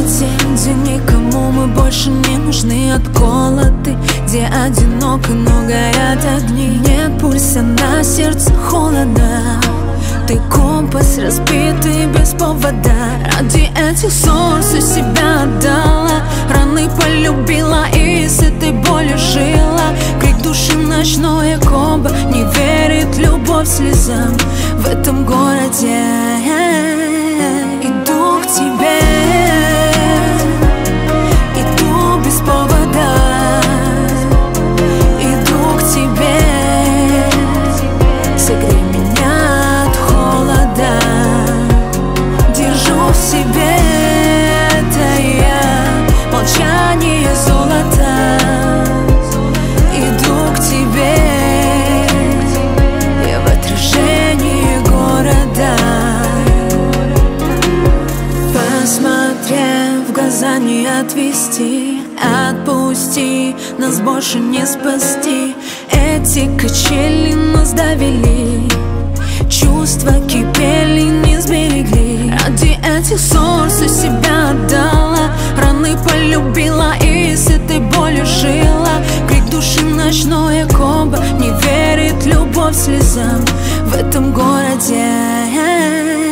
день, где никому мы больше не нужны от голода, где одиноко, но горят огни. Нет пульса, на сердце холодно. Ты компас разбитый без повода. Ради этих ссор всю себя отдала, раны полюбила и с этой болью жила. Крик души, ночное комбо, не верит любовь слезам в этом городе. Иду к тебе, иду без повода, иду к тебе, согрей меня от холода. Держу в себе это я, молчание золота. Иду к тебе, я в отражении города. Посмотрев в глаза, не отвести, отпусти, нас больше не спасти. Эти качели нас довели, чувства кипели, не сберегли. Ради этих ссор всю себя отдала, раны полюбила и с этой болью жила. Крик души, ночное комбо, не верит любовь слезам в этом городе.